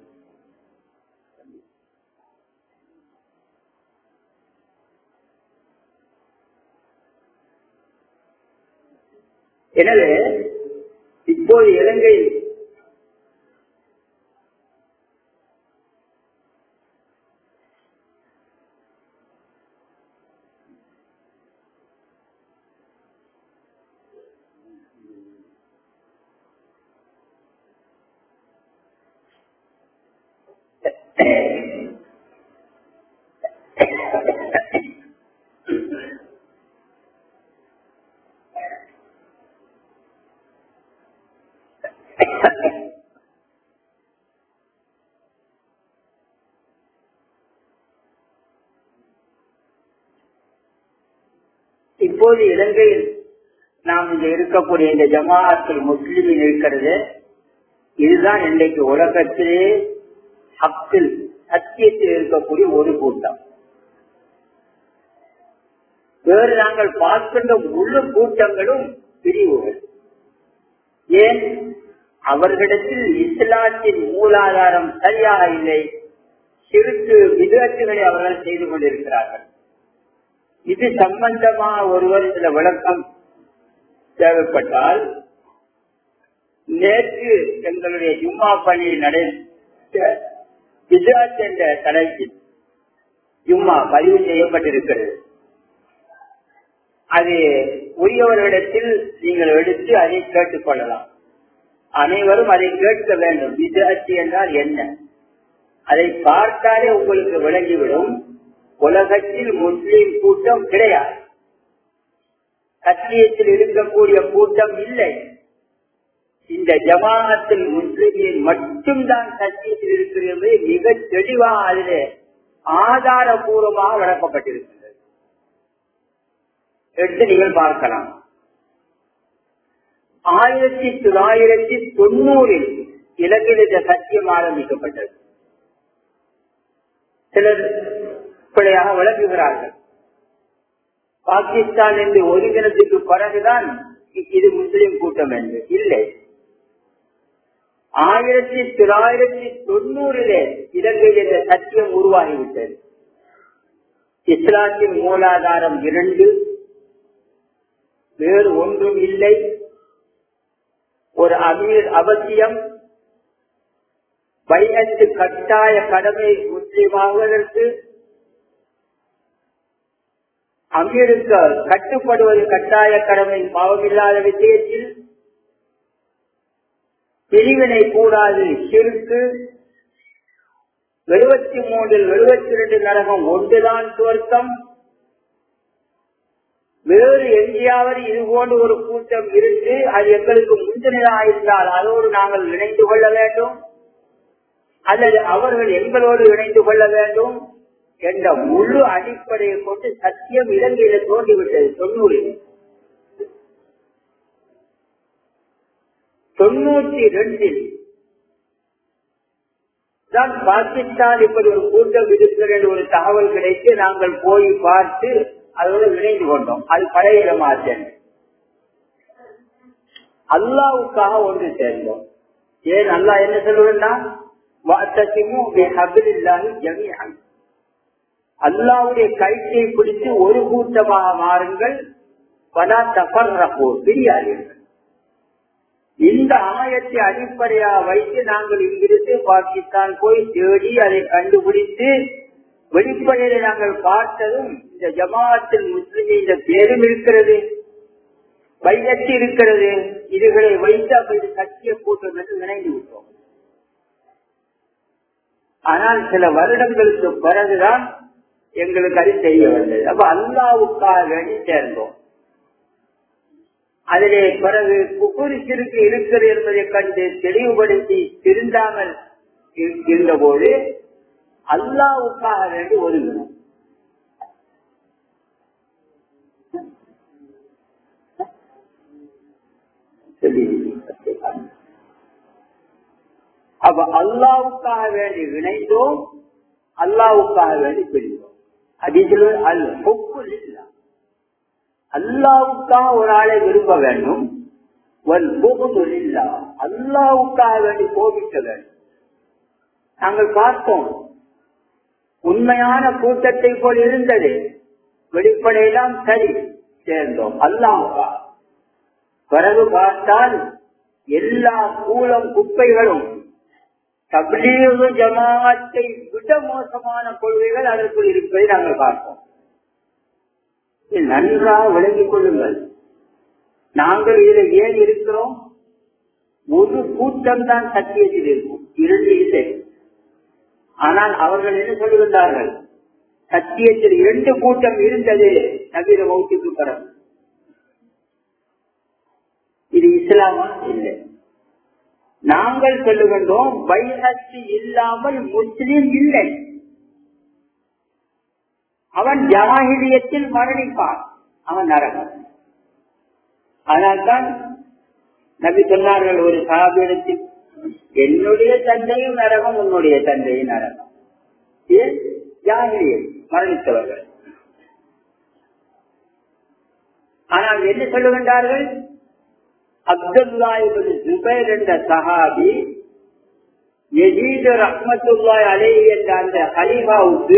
எனவே இப்போது இலங்கை இப்போது இலங்கையில் நாம் இங்க இருக்கக்கூடிய இந்த ஜமாஅத்துல் முஸ்லிமின் இருக்கிறது, இதுதான் இன்றைக்கு உலகத்திலே ஹக்கில் சத்தியத்தில் இருக்கக்கூடிய ஒரு கூட்டம். வேறு நாங்கள் பார்க்கின்ற முழு கூட்டங்களும் பிரிவுகள். ஏன்? அவர்களிடத்தில் இஸ்லாத்தின் மூலாதாரம் சரியாக இல்லை, சிறுக்கு விதத்துகளை அவர்கள் செய்து கொண்டிருக்கிறார்கள். இது சம்பந்தமாக ஒருவர் சில விளக்கம் தேவைப்பட்டால், நேற்று எங்களுடைய ஜும்மா பள்ளியில் நடைபெற்ற விஜாத் என்ற தலைப்பில் ஜும்மா பதிவு செய்யப்பட்டிருக்கிறது. அது உரியவர்களிடத்தில் நீங்கள் எடுத்து அதை கேட்டுக் கொள்ளலாம். அனைவரும் அதை கேட்க வேண்டும். விஜாத் என்றால் என்ன? அதை பார்த்தாலே உங்களுக்கு விளங்கிவிடும். உலகத்தில் முஸ்லிம் கூட்டம் கிடையாது, சத்தியத்தில் இருக்கக்கூடிய கூட்டம் இல்லை. இந்த ஜமாஅத்துல் முஸ்லிமின் மட்டும்தான் சத்தியத்தில் இருக்கிறது. மிக தெளிவாக அதிலே ஆதாரபூர்வமாக விளக்கப்பட்டிருக்கிறது. எடுத்து நீங்கள் பார்க்கலாம். 1990 இலங்கையில் இந்த சத்தியம் ஆரம்பிக்கப்பட்டது. சிலர் இப்படியாக விளக்குகிறார்கள், பாகிஸ்தான் என்று ஒரு தினத்துக்கு பிறகுதான் இது முஸ்லிம் கூட்டம் என்று. இல்லை, 1990 இலங்கையில் இந்த சத்தியம் உருவாகிவிட்டது. இஸ்லாத்தின் மூலாதாரம் 2, வேறு ஒன்றும் இல்லை. ஒரு அமீர் அவசியம், பைஅத்து கட்டாய கடமை முஸ்லிமாவதற்கு, அமீருக்கு கட்டுப்படுவது கட்டாய கடமை பாவமில்லாத விஷயத்தில், பிரிவினை கூடாது ஷிர்க், 73 72 நரகம் ஒன்றுதான் சுவர்க்கம். வேறு எங்கேயாவது இது போன்ற ஒரு கூட்டம் இருந்து அது எங்களுக்கு முந்தினதாக இருந்தால் அதோடு நாங்கள் இணைந்து கொள்ள வேண்டும், அல்லது அவர்கள் எங்களோடு இணைந்து கொள்ள வேண்டும் என்ற முழு அடிப்படையை கொண்டு சத்தியம் இலங்கையில தோன்றிவிட்டது. 92 தான் பாகிஸ்தான் இப்படி ஒரு கூட்டம் இருக்கிற ஒரு தகவல் கிடைத்து நாங்கள் போய் பார்த்து அதோடு இணைந்து கொண்டோம். அது பழைய மாற்றம். அல்லாவுக்காக ஒன்று சேர்ந்தோம். ஏன் அல்லாஹ் என்ன சொல்லுவா, அல்லாவுடைய கயிற்றை பிடித்து ஒரு கூட்டமாக மாறுங்கள், பிரியாதீர்கள். இந்த ஆயத்தை அடிப்படையாக வைத்து நாங்கள் இங்கிருந்து பாகிஸ்தான் போய் தேடி அதை கண்டுபிடித்து வெளிப்படையில நாங்கள் பார்த்ததும் இந்த ஜமாஅத்துல் முஸ்லிமின் இந்த பேரும் இருக்கிறது, பையத்து இருக்கிறது. இதுகளை வைத்து அப்படி சத்திய கூட்டம் என்று நினைந்து விட்டோம். ஆனால் சில வருடங்களுக்கு பிறகுதான் எங்களுக்கு அது தெரிய வந்தது. அப்ப அல்லாஹ்வுக்காக வேண்டி சேர்ந்தோம். அதிலே பிறகு குஃப்ர் ஷிர்க் இருக்கிறது என்பதை கண்டு தெளிவுபடுத்தி திருந்தாமல் இருந்தபோது அல்லாஹ்வுக்காக வேண்டி ஒதுங்கணும். அப்ப அல்லாஹ்வுக்காக வேண்டி இணைந்தோம், அல்லாஹ்வுக்காக வேண்டி பிரிந்தோம். அதில் அல் ஹுப்பு லில்லாஹ், அல்லாஹ்வுக்காக ஒரு ஆளை விரும்ப வேண்டும், வல் புக்து லில்லாஹ், அல்லாஹ்வுக்காக வேண்டி கோபிக்க வேண்டும். நாங்கள் பார்த்தோம், உண்மையான கூட்டத்தை போல் இருந்தது, வெளிப்படையெல்லாம் சரி சேர்ந்தோம் அல்லாஹ்வுக்காக. பிறகு பார்த்தால் எல்லா கூலம் குப்பைகளும் தப்லீக் ஜமாஅத்தை விட மோசமான கொள்கைகள் அதற்குள் இருப்பதை நாங்கள் பார்ப்போம். நன்றாக விளங்கிக் கொள்ளுங்கள். நாங்கள் இதில் ஏன் இருக்கிறோம்? ஒரு கூட்டம் தான் சத்தியத்தில் இருக்கும், இரண்டு இல்லை. ஆனால் அவர்கள் என்ன சொல்லுகின்றார்கள்? சத்தியத்தில் 2 கூட்டம் இருந்தது நபீர மௌத்துக்கு பிறகு. இது இஸ்லாமா? இல்லை. நாங்கள் சொல்லுகின்றோம் பைஅத் இல்லாமல் முஸ்லிம் இல்லை. அவன் ஜாஹிலியத்தில் மரணிப்பான், அவன் நரகம். அதனால்தான் நபி சொன்னார்கள் ஒரு சஹாபியிடத்தில், என்னுடைய தந்தையும் நரகம், உன்னுடைய தந்தையும் நரகம். ஏன்? ஜாஹிலியத் மரணித்தவர்கள். ஆனால் என்ன சொல்லுகின்றார்கள்? அப்துல்லாஹ் இப்னு ஜுபைர் என்ற சஹாபி யஸீத் ரஹ்மத்துல்லாஹி அலைஹி என்ற அந்த கலீஃபாவுக்கு,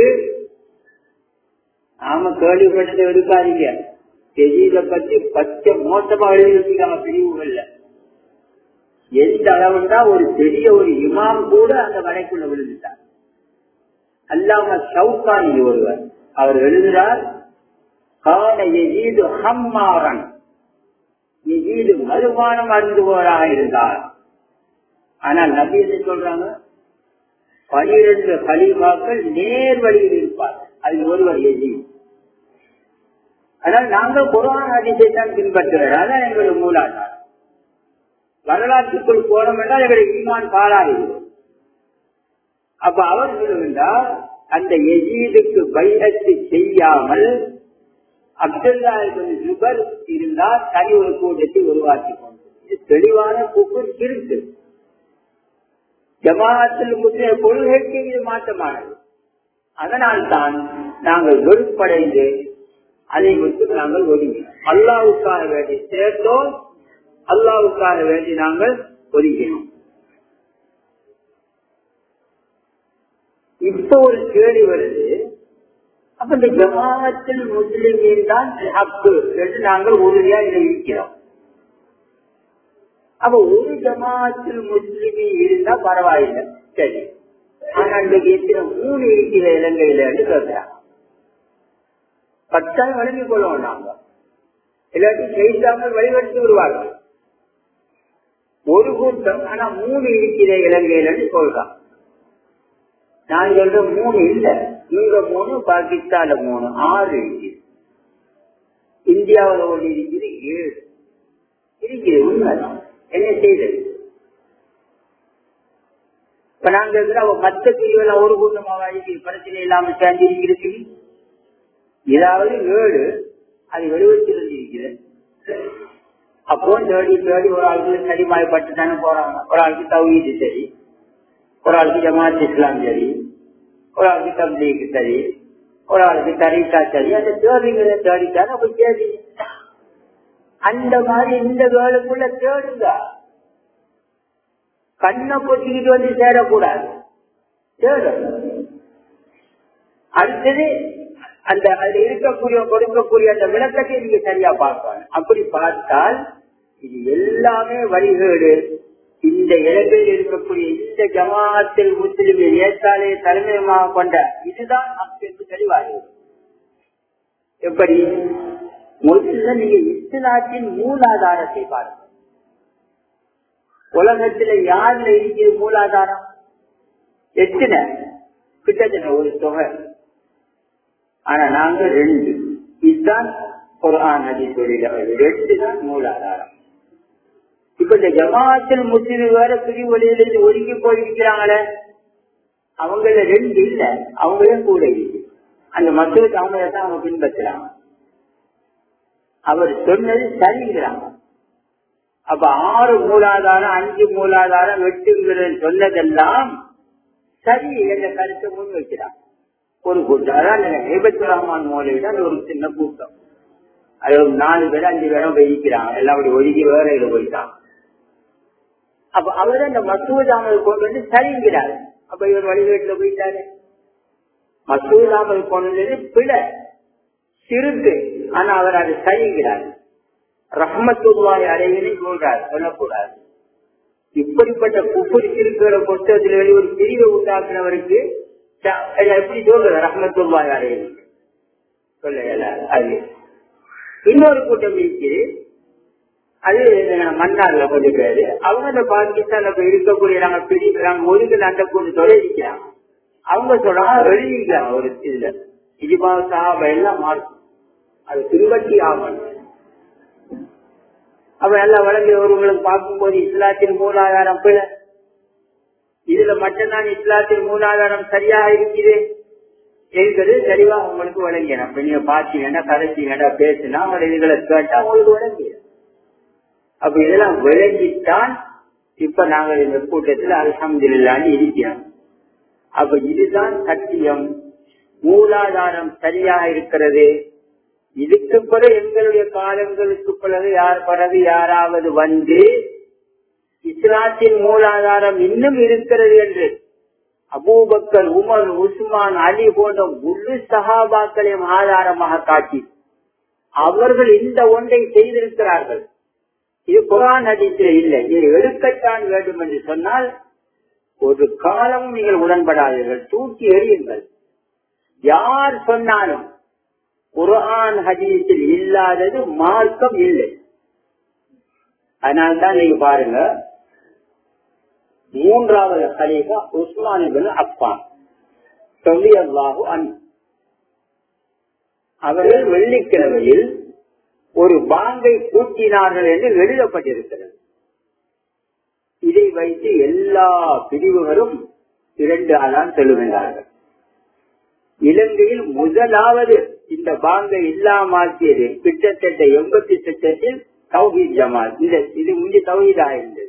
நாம கேள்விப்பட்டதை எடுக்காதீங்க, யஸீதை பற்றி பச்சை மோசமா எழுதியிருக்காங்க பிரிவுகள்ல. எந்த அளவுன்னா ஒரு பெரிய ஒரு இமாம் கூட அந்த வரைக்குள்ள விழுந்துட்டார். அல்லாம ஷவுகானி ஒருவர் அவர் எழுதுகிறார், கான யஸீது ஹம்மாரன், யஸீது மதுபானம் அருந்துபவராக இருந்தார். ஆனால் நபி என்ன சொல்றாங்க? 12 கலீஃபாக்கள் நேர் வழியில் இருப்பார், அதில் ஒருவர் யஸீத். அதனால் நாங்கள் குர்ஆன் ஹதீஸை தான் பின்பற்றுகிறோம், அதான் எங்களுடைய மூலாதாரம். வரலாற்றுக்குள் போனோம் என்றால் எங்களுடைய ஈமான் பாழாகிறது. அப்ப அவர் சொல்லுகின்றார், அந்த யஸீதுக்கு பைஅத் செய்யாமல் அப்துல்லாஹ் இப்னு ஜுபைர் இருந்தால் தனி ஒரு கூட்டத்தை உருவாக்கி கொண்டு, இது தெளிவான குஃப்ர் ஷிர்க். ஜமாஅத்துல் முஸ்லிம் கொள்கைக்கு இது மாற்றமானது. அதனால்தான் நாங்கள் வெறுப்படைந்து அதை விட்டு நாங்கள் ஒதுங்கினோம். அல்லாஹ்வுக்காக வேண்டி சேர்ந்தோம், அல்லாஹ்வுக்காக வேண்டி நாங்கள் ஒதுங்கினோம். இப்போ ஒரு கேள்வி வருது, அப்ப இந்த ஜமாஅத்துல் முஸ்லிமீன் தான் ஹக்கு என்று நாங்கள் உறுதியா இருக்கிறோம். அப்ப ஒரு ஜமாஅத்துல் முஸ்லிமீன் இருந்தா பரவாயில்லை, சரி. ஆனா இன்றைக்கு எத்தனை 3 இருக்கிற இலங்கையில கேட்கிறாங்க. கட்டாயம் வழங்கிக் கொள்வோம் நாங்க, இல்லாட்டி செய்தாமல் வழிபடுத்தி வருவார்கள். ஒரு கூட்டம் ஆனா 3 இருக்கிற இலங்கையில சொல்றான். நான் சொல்றேன் 3 இல்ல, இங்க 3, பாகிஸ்தான்ல 3, 6 இருக்குது. இந்தியாவில் ஒன்று இருக்குது, 7 இருக்குது. உண்மைதான். என்ன செய்தது? இப்ப நாங்க மற்ற பிரிவுல ஒரு கூட்டமாக பிரச்சனை இல்லாம சேர்ந்து இருக்கிறது. இதாவது 7 அது வெளிவச்சிருந்திருக்கிறது. அப்போ தேடி ஒரு ஆளுக்கு சரிமாயப்பட்டு தானே போறாங்க. ஒரு ஆளுக்கு தௌஹீத் சரி, ஒரு ஆளுக்கு ஜமாத் இஸ்லாம் சரி, ஒரு ஆளுக்கு தப்லீக் சரி, ஒரு ஆளுக்கு தரீகா சரி. அந்த தேடிங்களை தேடிட்டாங்க. அப்ப தேடி அந்த மாதிரி இந்த வேலைக்குள்ள தேடுங்க, கண்ணை பொத்திக்கிட்டு வந்து சேரக்கூடாது. தேடு. அடுத்தது அந்த அதுல இருக்கக்கூடிய கொடுக்கக்கூடிய அந்த விளக்கத்தை நீங்க சரியா பார்ப்பாங்க. அப்படி பார்த்தால் இது எல்லாமே வழிகேடு. இந்த இலங்கையில் இருக்கக்கூடிய இந்த ஜமாஅத்துல் முஸ்லிமீன் ஏற்காலே தலைமையமாக கொண்ட இதுதான் நமக்கு தெளிவாகிறது. எப்படி? முதல்ல நீங்க இஸ்லாத்தின் மூலாதாரத்தை பாருங்க. உலகத்துல யாருல இருக்கிற மூலாதாரம் எத்தனை? கிட்டத்தட்ட ஒரு தொகை ஆனா நாங்க 2. இதுதான் குர்ஆன் ஹதீஸ் சொல்லிடுறாங்க. 2 தான் மூலாதாரம். இப்ப இந்த ஜமாஅத்துல் முஸ்லிம் வேற பிரிவுகளிலிருந்து ஒதுங்கி போயிருக்கிறாங்களே, அவங்கள 2 இல்ல, அவங்களே கூட இருக்கு. அந்த மசூத் அவங்கள தான் அவங்க பின்பற்றுறாங்க. அவர் சொன்னது சரிங்கிறாங்க. அப்ப 6 மூலாதாரம் 5 மூலாதாரம் 8 சொன்னதெல்லாம் சரி என்ற கருத்தை முன் வைக்கிறாங்க ஒரு கூட்டம். அதான் ஹைபத்துர் ரஹ்மான் மௌலவிதான் ஒரு சின்ன கூட்டம். அது 4 பேர் 5 பேரும் வைக்கிறாங்க. எல்லாம் அப்படி ஒதுக்கி வேற இதை போயிட்டாங்க. அப்ப அவர் அந்த மசூத் அமல் கொண்டு வந்து சரிங்கிறாரு. அப்ப இவர் வழிகேட்டுல போயிட்டாரு. மசூத் அமல் கொண்டது பிழை, சிறுக்கு. ஆனா அவர் அது சரிங்கிறார். ரஹ்மத்துல்லாஹி அலைஹி சொல்றாரு, சொல்லக்கூடாது. இப்படிப்பட்ட குஃபர் சிறுக்குகளை புத்தகத்தில் வெளி ஒரு பிரிவை உண்டாக்குனவருக்கு எப்படி சொல்றது? ரஹ்மத்துல்லாஹி அலைஹி சொல்ல. அது இன்னொரு கூட்டம் இருக்கு. அது மன்னார்ல கொஞ்சம் பேரு. அவங்க அந்த பாகிஸ்தான்ல போய் இருக்கக்கூடிய நாங்க பிரிக்கிறாங்க ஒதுக்கு அந்த கூட்டத்தோட இருக்கிறாங்க. அவங்க சொல்றாங்க எழுதிக்கிறாங்க ஒரு இதுல இஜ்மா சஹாபா எல்லாம் மாறும், அது பின்பற்றி ஆகணும். அப்ப எல்லாம் வழங்கியவர்களுக்கு பார்க்கும்போது இஸ்லாத்தின் மூலாதாரம் பிழை, இதுல மட்டும்தான் இஸ்லாத்தின் மூலாதாரம் சரியா இருக்குது இருக்கிறது தெளிவா உங்களுக்கு வழங்கிடும். இப்ப நீங்க பாத்தீங்கன்னா கதைச்சீங்கன்னா பேசினா அவங்க இதுகளை கேட்டா உங்களுக்கு வழங்கிடும். அப்ப இதெல்லாம் விளங்கித்தான் இப்ப நாங்கள் இந்த கூட்டத்தில் அல்ஹம்துலில்லாஹ் இருக்கிறோம். அப்ப இதுதான் சத்தியம், மூலாதாரம் சரியா இருக்கிறது. இதுக்கு பிறகு எங்களுடைய காலங்களுக்கு பிறகு யாராவது வந்து இஸ்லாத்தின் மூலாதாரம் இன்னும் இருக்கிறது என்று அபூபக்கர், உமர், உஸ்மான், அலி போன்ற முழு சஹாபாக்களையும் ஆதாரமாக காட்டி அவர்கள் இந்த ஒன்றை செய்திருக்கிறார்கள். இது குர்ஆன் ஹதீஸில் இல்லை. இது எடுக்கத்தான் வேண்டும் என்று சொன்னால் ஒரு காலமும் நீங்கள் உடன்படாதீர்கள், தூக்கி எறியுங்கள். யார் சொன்னாலும் குர்ஆன் ஹதீஸில் இல்லாதது மார்க்கம் இல்லை. அதனால்தான் நீங்க பாருங்க, 3வது கலீஃபா உஸ்மான் இப்னு அஃபான் ரலியல்லாஹு அன்ஹு அவர்கள் வெள்ளிக்கிழமையில் ஒரு பாங்கை கூட்டினார்கள் என்று எழுதப்பட்டிருக்கிறது. இதை வைத்து எல்லா பிரிவுகளும் 2 ஆளான் சொல்லுகின்றார்கள். இலங்கையில் முதலாவது இந்த பாங்கை இல்லாமாக்கியது கிட்டத்தட்ட 88 தௌஹீத் ஜமாத். இது முந்தி தௌஹீதா இருந்தது.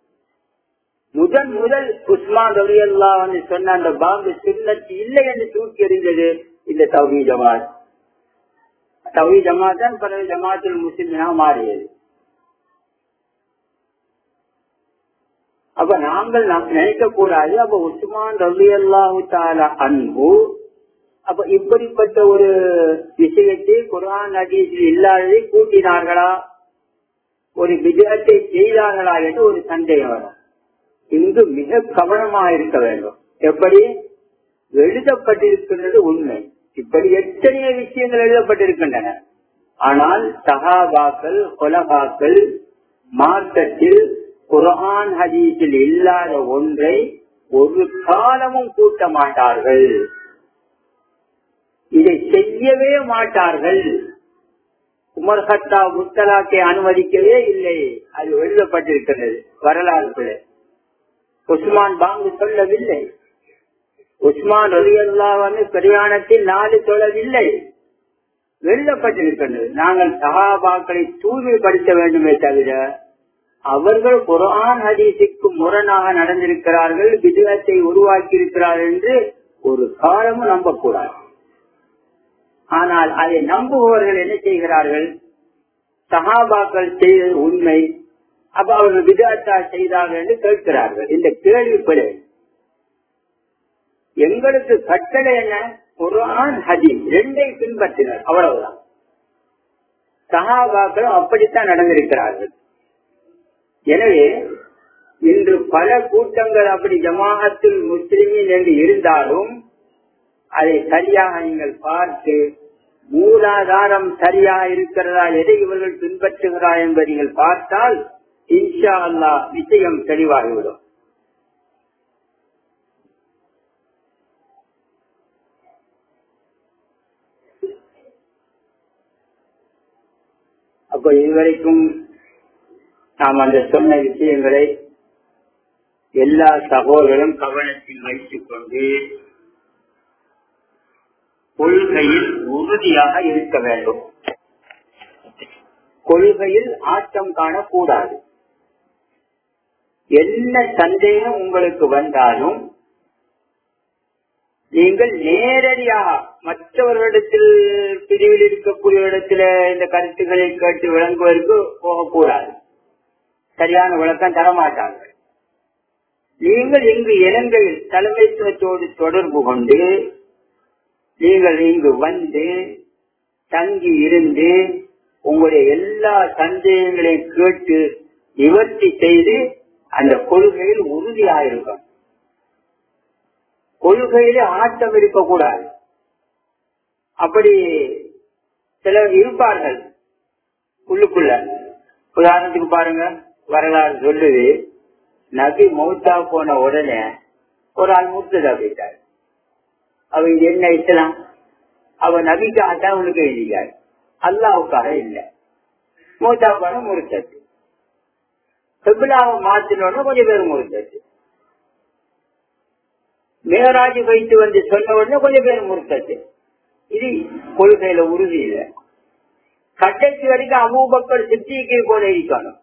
முதல் உஸ்மான் ரலியல்லாஹு அன்ஹு சொன்ன அந்த பாங்கு சுன்னத் இல்லை என்று தூக்கி எறிந்தது இந்த தௌஹீத் ஜமாத். தௌஹீத் ஜமாத் தான் பிறகு ஜமாத்துல் முஸ்லிமீனாக மாறியது. அப்ப நாங்கள் நினைக்க கூடாது, அப்ப உஸ்மான் ரலியல்லாஹு தஆலா அன்ஹு அப்ப இப்படிப்பட்ட ஒரு விஷயத்தை குர்ஆன் ஹதீஸில் இல்லாததை கூட்டினார்களா, ஒரு விதத்தை செய்தார்களா என்று ஒரு சந்தேகம் வரும். இங்கு மிக கவனமாக இருக்க வேண்டும். எப்படி எழுதப்பட்டிருக்கின்றது உண்மை, இப்படி எத்தனையோ விஷயங்கள் எழுதப்பட்டிருக்கின்றன. ஆனால் சஹாபாக்கள், குலபாக்கள் மார்க்கத்தில் குர்ஆன் ஹதீஸில் இல்லாத ஒன்றை ஒரு காலமும் கூட்ட மாட்டார்கள், இதை செய்யவே மாட்டார்கள். உமர் கத்தாப் முத்தலாக்கை அனுமதிக்கவே இல்லை, அது எழுதப்பட்டிருக்கிறது வரலாறு. உஸ்மான் பாங்கு சொல்லவில்லை, உஸ்மான் ரலியல்லாஹு அன்ஹு பிரயாணத்தில் 4 தொழவில்லை, எழுதப்பட்டிருக்கிறது. நாங்கள் சஹாபாக்களை தூய்மைப்படுத்த வேண்டுமே தவிர அவர்கள் குர்ஆன் ஹதீஸுக்கு முரணாக நடந்திருக்கிறார்கள், பித்அத்தை உருவாக்கி இருக்கிறார்கள் என்று ஒரு காலமும் நம்பக்கூடாது. ஆனால் அதை நம்புபவர்கள் என்ன செய்கிறார்கள்? சஹாபாக்கள் செய்தது உண்மை, அப்ப அவர்கள் பித்அத்தா செய்தார்கள் என்று கேட்கிறார்கள். இந்த கேள்வி பிழை. எங்களுக்கு கட்டளை என்ன? குர்ஆன் ஹதீஸ் 2ஐ பின்பற்றினர், அவ்வளவுதான். சஹாபாக்களும் அப்படித்தான் நடந்திருக்கிறார்கள். எனவே இன்று பல கூட்டங்கள் அப்படி ஜமாஅத்துல் முஸ்லிமீன் என்று இருந்தாலும் அதை சரியாக நீங்கள் பார்த்து மூலாதாரம் சரியாக இருக்கிறதா, எதை இவர்கள் பின்பற்றுகிறார் என்பதை நீங்கள் பார்த்தால் இன்ஷா அல்லாஹ் விஷயம் தெளிவாகிவிடும். அப்ப இதுவரைக்கும் நாம் அந்த சொன்ன விஷயங்களை எல்லா சகோதரரும் கவனத்தில் வைத்துக் கொண்டு கொள்கையில் உறுதியாக இருக்க வேண்டும். கொள்கையில் ஆட்டம் காணக்கூடாது. என்ன சந்தேகம் உங்களுக்கு வந்தாலும் நீங்கள் நேரடியாக மற்றவர்களிடத்தில் பிரிவில் இருக்கக்கூடிய இடத்துல இந்த கருத்துக்களை கேட்டு விளங்குவதற்கு போகக்கூடாது. சரியான விளக்கம் தரமாட்டார்கள். நீங்கள் இங்கு இலங்கையில் தலைமைத்துவத்தோடு தொடர்பு கொண்டு நீங்கள் இங்கு வந்து தங்கி இருந்து உங்களுடைய எல்லா சந்தேகங்களையும் கேட்டு நிவர்த்தி செய்து அந்த கொள்கையில் உறுதியாயிருக்கும். கொள்கையிலே ஆட்டம் இருக்கக்கூடாது. அப்படி சிலர் இருப்பார்கள் உள்ளுக்குள்ள. உதாரணத்துக்கு பாருங்க, வரலாறு சொல்லுது, நபி மௌத்தா போன உடனே ஒரு ஆள் முர்த்ததா போயிட்டார். அவங்க என்ன இஸ்லாம், அவ நபிக்காக தான் உனக்கு எழுதிக்காரு, அல்லாவுக்காக இல்லை. மௌத்தா போன முர்த்தது. கிப்லாவை மாத்தினோட கொஞ்சம் பேர் முர்த்தது. மேராஜ் வைத்து வந்து சொன்ன உடனே கொஞ்சம் பேர் முர்த்தது. இது கொள்கையில உறுதி இல்லை. கடைசி வரைக்கும் அபூபக்கர் சித்திக்கு போல இருக்கணும்.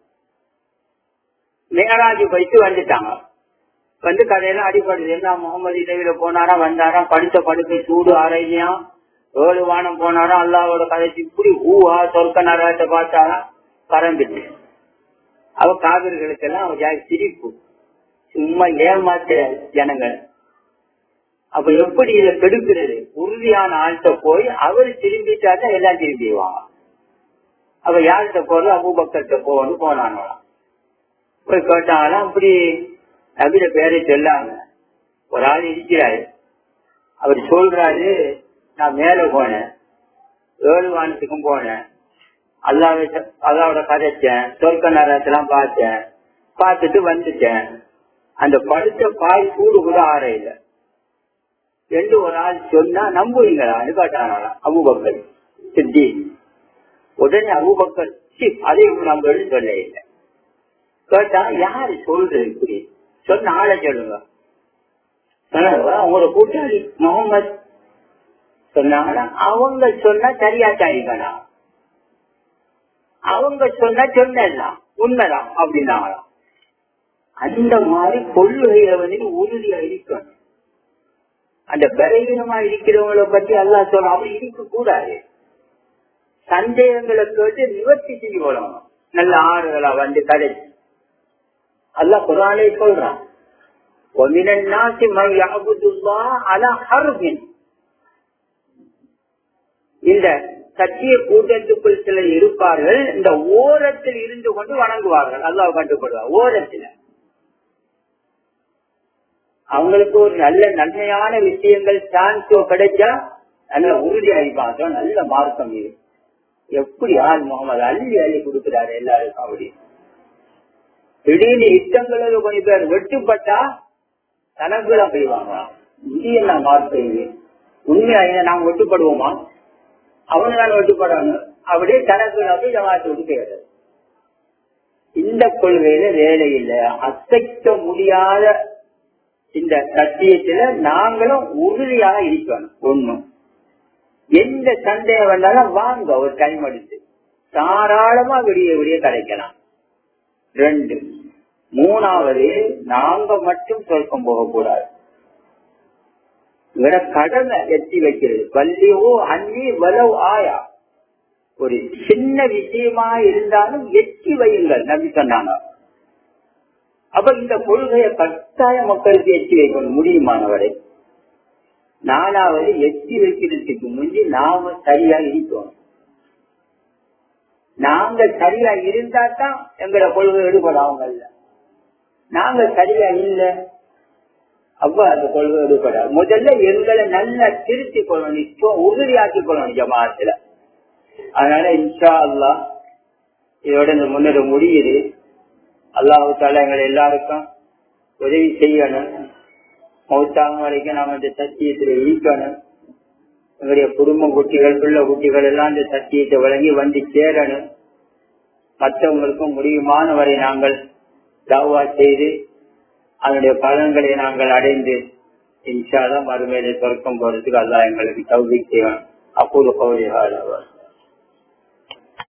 மேராஜ் வைத்து வந்துட்டாங்க. வந்து கதையெல்லாம் அடிப்படை என்ன, முகமது இரவில போனாரா, வந்தாரா, படுத்த படுக்கை சூடு ஆரையா, 7 வானம் போனாரா, அல்லாவோட கதைச்சு இப்படி ஊவா சொர்க்க நரகத்தை பார்த்தாரா, பறந்துட்டு. அவ காவிர்களுக்கெல்லாம் அவ சிரிப்பு, சும்மா ஏமாத்த ஜனங்கள். அப்ப எப்படி இதை கெடுக்கிறது? உறுதியான ஆள்கிட்ட போய் அவரு திரும்பிட்டாதான் எல்லாம் திரும்பிடுவாங்க. அவ யார்கிட்ட போறது? அபூபக்கர்கிட்ட போகணும் போனாங்களாம். போய் கேட்டாங்களாம், அப்படி நபில பேரை சொல்லாங்க. ஒரு ஆள் இருக்கிறாரு, அவர் சொல்றாரு, நான் மேல போனேன், 7 வானத்துக்கும் போனேன், அல்லாவோட கதைச்சேன், சொர்க்க நரகத்தெல்லாம் பார்த்தேன், பார்த்துட்டு வந்துட்டேன், அந்த படுத்த பாய் கூடு கூட ஆறையில என்று ஒரு ஆள் சொன்னா நம்புவீங்களான்னு கேட்டாங்களாம் அபூபக்கர் சித்தி. உடனே அபூபக்கர் அதை நம்ம சொல்ல இல்லை. கேட்டா யாரு சொல்றது? இப்படி சொன்ன ஆளை சொல்லுங்க. உங்களோட கூட்டாளி முகமது சொன்னாங்கன்னா அவங்க சொன்னா சரியா தாயிக்கணும், அவங்க சொன்னா சொன்னதான் உண்மைதான் அப்படின்னாங்களாம். அந்த மாதிரி கொள்கையில வந்து உறுதியா இருக்கணும். அந்த பலவீனமா இருக்கிறவங்களை பத்தி அல்லாஹ் சொல்ல அப்படி இருக்க கூடாது. சந்தேகங்களை கேட்டு நிவர்த்தி செய்ய போடணும். நல்ல ஆறுகளா வந்து கதைச்சு அல்லாஹ் குர்ஆனிலே சொல்றான், இந்த சத்திய கூட்டத்துக்குள் சிலர் இருப்பார்கள், இந்த ஓரத்தில் இருந்து கொண்டு வணங்குவார்கள். அல்லாஹ் கட்டுப்படுவார். ஓரத்தில் அவங்களுக்கு ஒரு நல்ல நன்மையான விஷயங்கள் சான்ஸ் கிடைச்சா நல்ல உறுதியாயிருப்பாங்க. நல்ல மார்க்கம் இது. எப்படி ஆள் முகமது அள்ளி அள்ளி கொடுக்கிறாரு எல்லாருக்கும். அப்படி திடீர்னு யுத்தங்களுக்கு கொஞ்சம் பேர் வெட்டுப்பட்டா தனக்குலாம் போய்வாங்க. இது என்ன மார்க்கம் இது? உண்மையா நாங்க வெட்டுப்படுவோமா? அவங்களால வெட்டுப்படாங்க. அப்படியே தனக்குலாம் போய் ஜமாத்து விட்டு போயிடுறது. இந்த கொள்கையில வேலை இல்லை. அசைக்க முடியாத இந்த சத்தியத்துல நாங்களும் உறுதியாக இருக்கணும். ஒண்ணும் எந்த சந்தேகம் வந்தாலும் வாங்க, ஒரு டைம் எடுத்து தாராளமா விடிய விடிய கிடைக்கலாம். 2, 3வது நாங்க மட்டும் சொர்க்கம் போகக்கூடாது. இவர கடமை எத்தி வைக்கிறது. வல்லியோ அன்னி வலவ் ஆயா, ஒரு சின்ன விஷயமா இருந்தாலும் எத்தி வையுங்கள் நபி சொன்னாங்க. அப்ப இந்த கொள்கையை கட்டாய மக்களுக்கு எத்தி வைக்கணும் முடியுமானவரை. 4வது எத்தி வைக்கிறதுக்கு முந்தி நாம சரியா இருக்கணும். நாங்க சரியா இருந்தா தான் எங்களை கொள்கை எடுபடாம. நாங்க சரியா இல்லை, அப்ப அந்த கொள்கை எடுபடாது. முதல்ல எங்களை நல்லா திருத்திக் கொள்ளணும், உறுதியாக்கிக் கொள்ளணும் ஜமாத்துல. அதனால இன்ஷா அல்லாஹ் இதோட இந்த முன்னேற முடியுது. அல்லாஹு தஆலா எங்களை எல்லாருக்கும் உதவி செய்யணும். மௌத்தாகும் வரைக்கும் நாம இந்த சத்தியத்துல இருக்கணும். எங்களுடைய குடும்ப குட்டிகள், பிள்ளை குட்டிகள் எல்லாம் இந்த சத்தியத்தை வழங்கி வந்து சேரணும். மற்றவங்களுக்கும் முடியுமான வரை நாங்கள் தாவா செய்து அதனுடைய பலன்களை நாங்கள் அடைந்து இன்ஷா அல்லாஹ் மறுமையிலே சொர்க்கம் போறதுக்கு அல்லாஹ் எங்களுக்கு தௌஃபீக் செய்வான். அக்கூலு கௌலி ஹாதா.